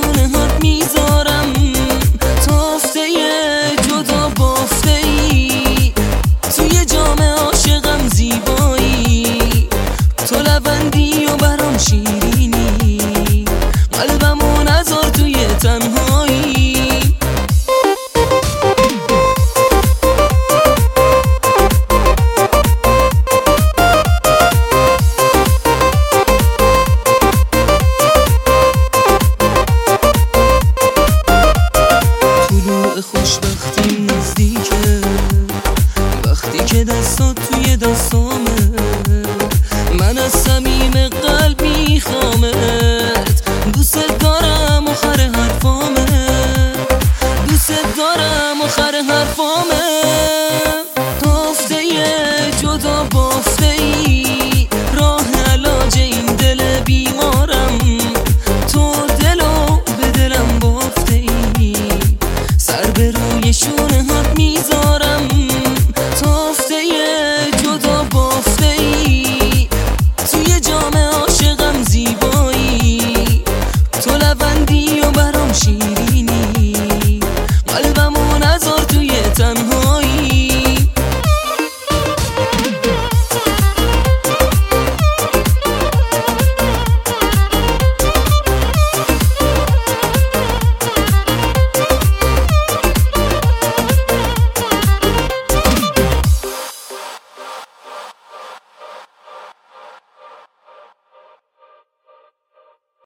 شونه هات میذارم، تافته جدا بافته ای، توی جام عاشقم زیبایی، تو لبندی و برام شیرینی، قلبمو نذار توی تنهایی. خوشبختیم نزدیکه، وقتی که دستات توی دستامه، من از صمیم قلب میخوامت، دوست دارم آخر حرفامه، دوست دارم آخر حرفامه. تافته جدا بافته ای، راه علاج این دل بیمارم، تو دلو به دلم بافته ای، سر به روی شونه هات میذارم، تافته جدا بافته ای، توی جام عاشقم زیبایی، تو لبندی